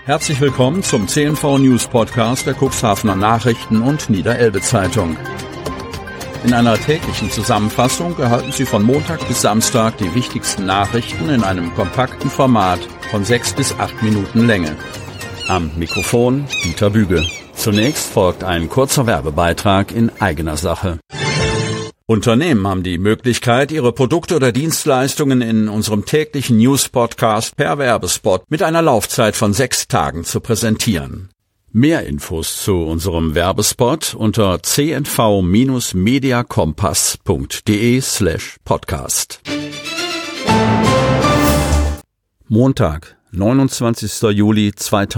Herzlich willkommen zum CNV News Podcast der Cuxhavener Nachrichten und Niederelbe Zeitung. In einer täglichen Zusammenfassung erhalten Sie von Montag bis Samstag die wichtigsten Nachrichten in einem kompakten Format von 6 bis 8 Minuten Länge. Am Mikrofon Dieter Büge. Zunächst folgt ein kurzer Werbebeitrag in eigener Sache. Unternehmen haben die Möglichkeit, ihre Produkte oder Dienstleistungen in unserem täglichen News-Podcast per Werbespot mit einer Laufzeit von 6 Tagen zu präsentieren. Mehr Infos zu unserem Werbespot unter cnv-mediakompass.de/podcast. Montag, 29. Juli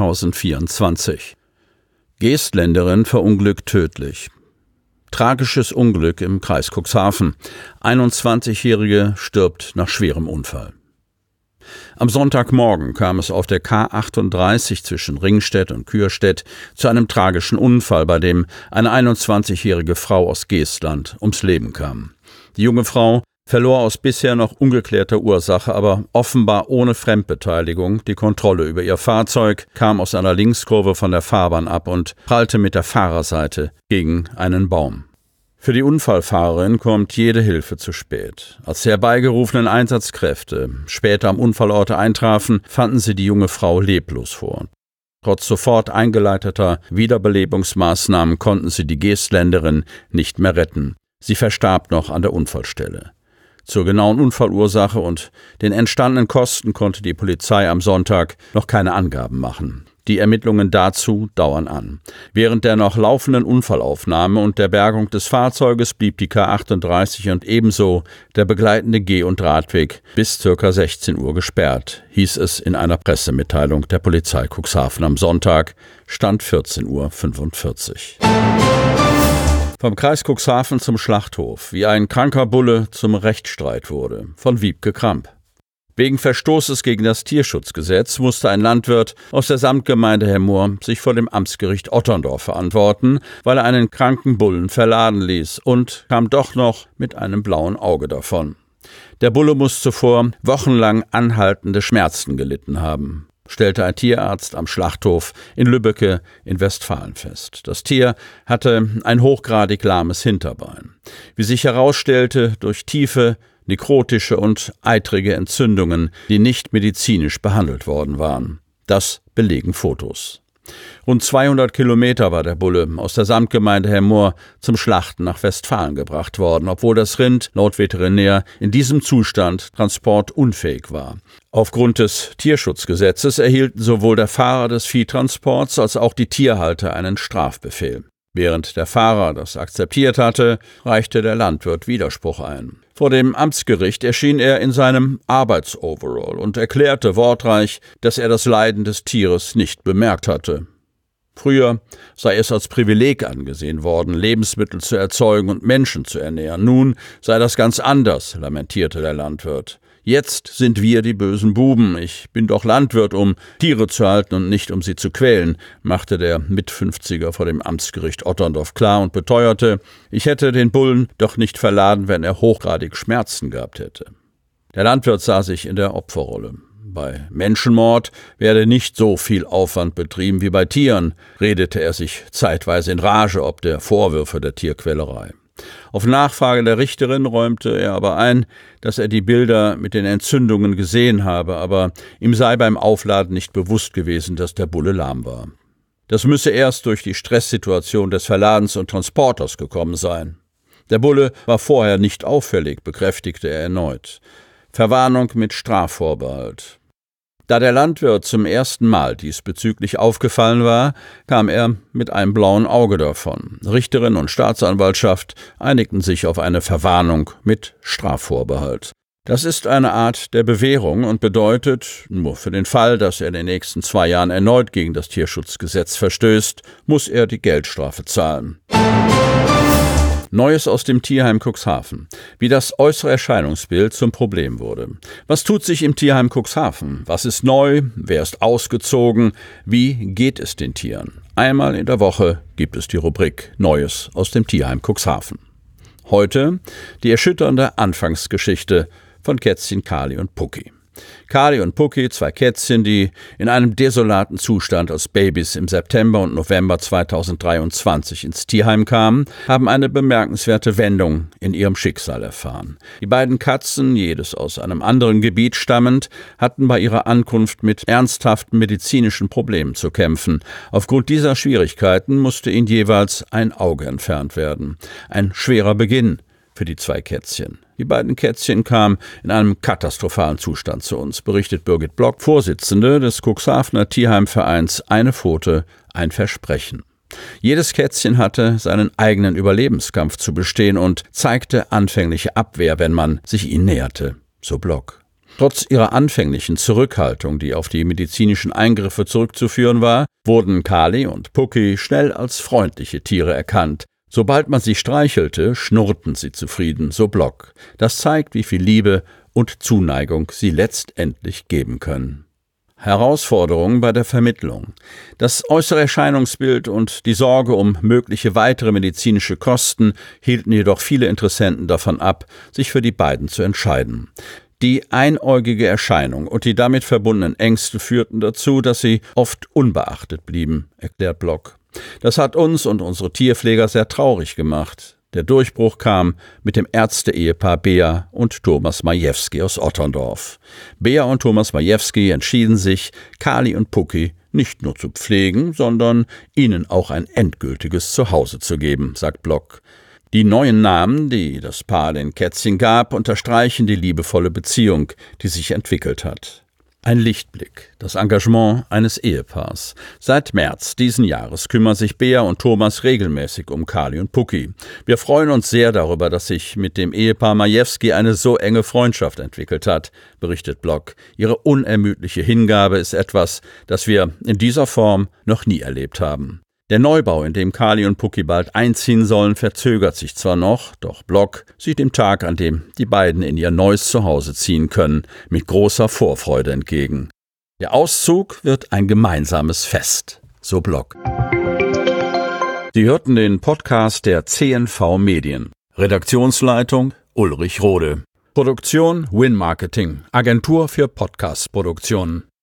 2024. Geestländerin verunglückt tödlich. Tragisches Unglück im Kreis Cuxhaven. 21-Jährige stirbt nach schwerem Unfall. Am Sonntagmorgen kam es auf der K38 zwischen Ringstedt und Kürstedt zu einem tragischen Unfall, bei dem eine 21-jährige Frau aus Geestland ums Leben kam. Die junge Frau verlor aus bisher noch ungeklärter Ursache, aber offenbar ohne Fremdbeteiligung die Kontrolle über ihr Fahrzeug, kam aus einer Linkskurve von der Fahrbahn ab und prallte mit der Fahrerseite gegen einen Baum. Für die Unfallfahrerin kommt jede Hilfe zu spät. Als die herbeigerufenen Einsatzkräfte später am Unfallort eintrafen, fanden sie die junge Frau leblos vor. Trotz sofort eingeleiteter Wiederbelebungsmaßnahmen konnten sie die Geestländerin nicht mehr retten. Sie verstarb noch an der Unfallstelle. Zur genauen Unfallursache und den entstandenen Kosten konnte die Polizei am Sonntag noch keine Angaben machen. Die Ermittlungen dazu dauern an. Während der noch laufenden Unfallaufnahme und der Bergung des Fahrzeuges blieb die K38 und ebenso der begleitende Geh- und Radweg bis ca. 16 Uhr gesperrt, hieß es in einer Pressemitteilung der Polizei Cuxhaven am Sonntag, Stand 14:45 Uhr. Vom Kreis Cuxhaven zum Schlachthof, wie ein kranker Bulle zum Rechtsstreit wurde, von Wiebke Kramp. Wegen Verstoßes gegen das Tierschutzgesetz musste ein Landwirt aus der Samtgemeinde Hemmoor sich vor dem Amtsgericht Otterndorf verantworten, weil er einen kranken Bullen verladen ließ und kam doch noch mit einem blauen Auge davon. Der Bulle muss zuvor wochenlang anhaltende Schmerzen gelitten haben, stellte ein Tierarzt am Schlachthof in Lübbecke in Westfalen fest. Das Tier hatte ein hochgradig lahmes Hinterbein. Wie sich herausstellte, durch tiefe, nekrotische und eitrige Entzündungen, die nicht medizinisch behandelt worden waren. Das belegen Fotos. Rund 200 Kilometer war der Bulle aus der Samtgemeinde Hemmoor zum Schlachten nach Westfalen gebracht worden, obwohl das Rind laut Veterinär in diesem Zustand transportunfähig war. Aufgrund des Tierschutzgesetzes erhielten sowohl der Fahrer des Viehtransports als auch die Tierhalter einen Strafbefehl. Während der Fahrer das akzeptiert hatte, reichte der Landwirt Widerspruch ein. Vor dem Amtsgericht erschien er in seinem Arbeitsoverall und erklärte wortreich, dass er das Leiden des Tieres nicht bemerkt hatte. Früher sei es als Privileg angesehen worden, Lebensmittel zu erzeugen und Menschen zu ernähren. Nun sei das ganz anders, lamentierte der Landwirt. Jetzt sind wir die bösen Buben. Ich bin doch Landwirt, um Tiere zu halten und nicht um sie zu quälen, machte der Mit-50er vor dem Amtsgericht Otterndorf klar und beteuerte, ich hätte den Bullen doch nicht verladen, wenn er hochgradig Schmerzen gehabt hätte. Der Landwirt sah sich in der Opferrolle. Bei Menschenmord werde nicht so viel Aufwand betrieben wie bei Tieren, redete er sich zeitweise in Rage ob der Vorwürfe der Tierquälerei. Auf Nachfrage der Richterin räumte er aber ein, dass er die Bilder mit den Entzündungen gesehen habe, aber ihm sei beim Aufladen nicht bewusst gewesen, dass der Bulle lahm war. Das müsse erst durch die Stresssituation des Verladens und Transporters gekommen sein. Der Bulle war vorher nicht auffällig, bekräftigte er erneut. Verwarnung mit Strafvorbehalt. Da der Landwirt zum ersten Mal diesbezüglich aufgefallen war, kam er mit einem blauen Auge davon. Richterin und Staatsanwaltschaft einigten sich auf eine Verwarnung mit Strafvorbehalt. Das ist eine Art der Bewährung und bedeutet, nur für den Fall, dass er in den nächsten 2 Jahren erneut gegen das Tierschutzgesetz verstößt, muss er die Geldstrafe zahlen. Neues aus dem Tierheim Cuxhaven. Wie das äußere Erscheinungsbild zum Problem wurde. Was tut sich im Tierheim Cuxhaven? Was ist neu? Wer ist ausgezogen? Wie geht es den Tieren? Einmal in der Woche gibt es die Rubrik Neues aus dem Tierheim Cuxhaven. Heute die erschütternde Anfangsgeschichte von Kätzchen, Kali und Pucki. Kali und Pucki, 2 Kätzchen, die in einem desolaten Zustand als Babys im September und November 2023 ins Tierheim kamen, haben eine bemerkenswerte Wendung in ihrem Schicksal erfahren. Die beiden Katzen, jedes aus einem anderen Gebiet stammend, hatten bei ihrer Ankunft mit ernsthaften medizinischen Problemen zu kämpfen. Aufgrund dieser Schwierigkeiten musste ihnen jeweils ein Auge entfernt werden. Ein schwerer Beginn für die 2 Kätzchen. Die beiden Kätzchen kamen in einem katastrophalen Zustand zu uns, berichtet Birgit Block, Vorsitzende des Cuxhavener Tierheimvereins Eine Pfote, ein Versprechen. Jedes Kätzchen hatte seinen eigenen Überlebenskampf zu bestehen und zeigte anfängliche Abwehr, wenn man sich ihnen näherte, so Block. Trotz ihrer anfänglichen Zurückhaltung, die auf die medizinischen Eingriffe zurückzuführen war, wurden Kali und Pucki schnell als freundliche Tiere erkannt. Sobald man sie streichelte, schnurrten sie zufrieden, so Block. Das zeigt, wie viel Liebe und Zuneigung sie letztendlich geben können. Herausforderungen bei der Vermittlung. Das äußere Erscheinungsbild und die Sorge um mögliche weitere medizinische Kosten hielten jedoch viele Interessenten davon ab, sich für die beiden zu entscheiden. Die einäugige Erscheinung und die damit verbundenen Ängste führten dazu, dass sie oft unbeachtet blieben, erklärt Block. Das hat uns und unsere Tierpfleger sehr traurig gemacht. Der Durchbruch kam mit dem Ärzte-Ehepaar Bea und Thomas Majewski aus Otterndorf. Bea und Thomas Majewski entschieden sich, Kali und Pucki nicht nur zu pflegen, sondern ihnen auch ein endgültiges Zuhause zu geben, sagt Block. Die neuen Namen, die das Paar den Kätzchen gab, unterstreichen die liebevolle Beziehung, die sich entwickelt hat. Ein Lichtblick, das Engagement eines Ehepaars. Seit März diesen Jahres kümmern sich Bea und Thomas regelmäßig um Kali und Pucki. Wir freuen uns sehr darüber, dass sich mit dem Ehepaar Majewski eine so enge Freundschaft entwickelt hat, berichtet Block. Ihre unermüdliche Hingabe ist etwas, das wir in dieser Form noch nie erlebt haben. Der Neubau, in dem Kali und Pucki bald einziehen sollen, verzögert sich zwar noch, doch Block sieht dem Tag, an dem die beiden in ihr neues Zuhause ziehen können, mit großer Vorfreude entgegen. Der Auszug wird ein gemeinsames Fest, so Block. Sie hörten den Podcast der CNV Medien. Redaktionsleitung Ulrich Rode. Produktion Win Marketing, Agentur für Podcast-Produktionen.